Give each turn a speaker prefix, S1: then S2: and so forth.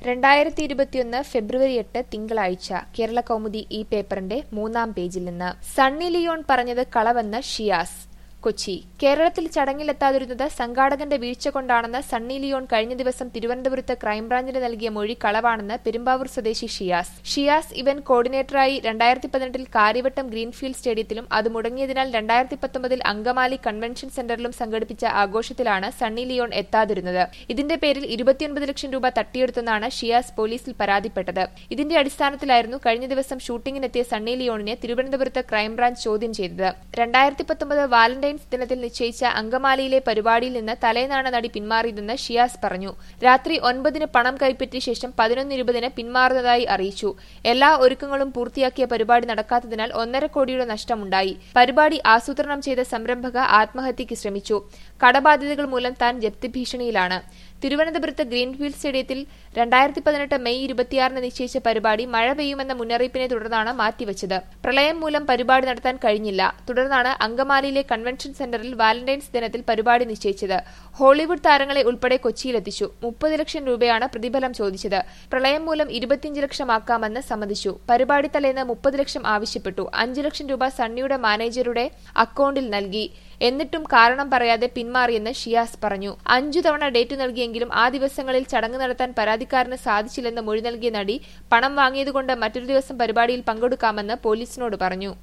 S1: 2021 ഫെബ്രുവരി 8 തിങ്കളാഴ്ച കേരള കൗമുദി ഈ പേപ്പറിന്റെ 3-ാം പേജിൽ നിന്ന് സണ്ണി ലിയോൺ പറഞ്ഞത് കളവെന്ന് ഷിയാസ്. കൊച്ചി കേരളത്തിൽ ചടങ്ങിലെത്താതിരുന്നത് സംഘാടകന്റെ വീഴ്ച കൊണ്ടാണെന്ന് സണ്ണി ലിയോൺ കഴിഞ്ഞ ദിവസം തിരുവനന്തപുരത്ത് ക്രൈംബ്രാഞ്ചിന് നൽകിയ മൊഴി കളവാണെന്ന് പെരുമ്പാവൂർ സ്വദേശി ഷിയാസ് ഇവന്റ് കോർഡിനേറ്ററായി 2018 കാര്യവട്ടം ഗ്രീൻഫീൽഡ് സ്റ്റേഡിയത്തിലും അത് മുടങ്ങിയതിനാൽ 2019 അങ്കമാലി കൺവെൻഷൻ സെന്ററിലും സംഘടിപ്പിച്ച ആഘോഷത്തിലാണ് സണ്ണി ലിയോൺ എത്താതിരുന്നത്. ഇതിന്റെ പേരിൽ 29 ലക്ഷം രൂപ തട്ടിയെടുത്തെന്നാണ് ഷിയാസ് പോലീസിൽ പരാതിപ്പെട്ടത്. ഇതിന്റെ അടിസ്ഥാനത്തിലായിരുന്നു കഴിഞ്ഞ ദിവസം ഷൂട്ടിംഗിനെത്തിയ സണ്ണി ലിയോണിനെ തിരുവനന്തപുരത്ത് ക്രൈംബ്രാഞ്ച് ചോദ്യം ചെയ്തത്. 2019 വാലന്റൈൻസ് ദിനത്തിൽ നിശ്ചയിച്ച അങ്കമാലിയിലെ പരിപാടിയിൽ നിന്ന് തലേന്നാണ് നടി പിന്മാറിയതെന്ന് ഷിയാസ് പറഞ്ഞു. രാത്രി 9-ന് പണം കൈപ്പറ്റിയ ശേഷം 11:20-ന് പിന്മാറുന്നതായി അറിയിച്ചു. എല്ലാ ഒരുക്കങ്ങളും പൂർത്തിയാക്കിയ പരിപാടി നടക്കാത്തതിനാൽ 1.5 കോടിയുടെ നഷ്ടമുണ്ടായി. പരിപാടി ആസൂത്രണം ചെയ്ത സംരംഭക ആത്മഹത്യയ്ക്ക് ശ്രമിച്ചു. കടബാധ്യതകൾ മൂലം താൻ ജപ്തി ഭീഷണിയിലാണ്. തിരുവനന്തപുരത്ത് ഗ്രീൻഫീൽഡ് സ്റ്റേഡിയത്തിൽ 2018 മെയ് 26-ന് നിശ്ചയിച്ച പരിപാടി മഴ പെയ്യുമെന്ന മുന്നറിയിപ്പിനെ തുടർന്നാണ് മാറ്റിവച്ചത്. പ്രളയം മൂലം പരിപാടി നടത്താൻ കഴിഞ്ഞില്ല. തുടർന്നാണ് അങ്കമാലിയിലെ കൺവെൻഷൻ സെന്ററിൽ വാലന്റൈൻസ് ദിനത്തിൽ പരിപാടി നിശ്ചയിച്ചത്. ഹോളിവുഡ് താരങ്ങളെ ഉൾപ്പെടെ കൊച്ചിയിലെത്തിച്ചു. 30 ലക്ഷം രൂപയാണ് പ്രതിഫലം ചോദിച്ചത്. പ്രളയം മൂലം 25 ലക്ഷമാക്കാമെന്ന് സമ്മതിച്ചു. പരിപാടി തലേന്ന് 30 ലക്ഷം ആവശ്യപ്പെട്ടു. 5 ലക്ഷം രൂപ സണ്ണിയുടെ മാനേജരുടെ അക്കൌണ്ടിൽ നൽകി. എന്നിട്ടും കാരണം പറയാതെ പിന്മാറിയെന്ന് ഷിയാസ് പറഞ്ഞു. 5 തവണ ഡേറ്റ് നൽകിയെങ്കിലും ആ ദിവസങ്ങളിൽ ചടങ്ങ് നടത്താൻ പരാതിക്കാരന് സാധിച്ചില്ലെന്ന് മൊഴി നൽകിയ നടി പണം വാങ്ങിയതുകൊണ്ട് മറ്റൊരു ദിവസം പരിപാടിയിൽ പങ്കെടുക്കാമെന്ന് പോലീസിനോട് പറഞ്ഞു.